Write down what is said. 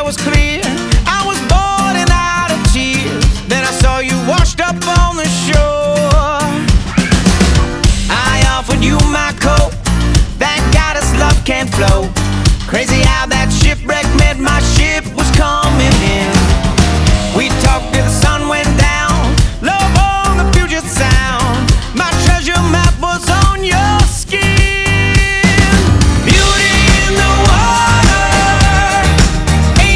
was clear. I was boiling out of tears. Then I saw you washed up on the shore. I offered you my coat. Thank God us love can't flow. Crazy how that shipwreck met my ship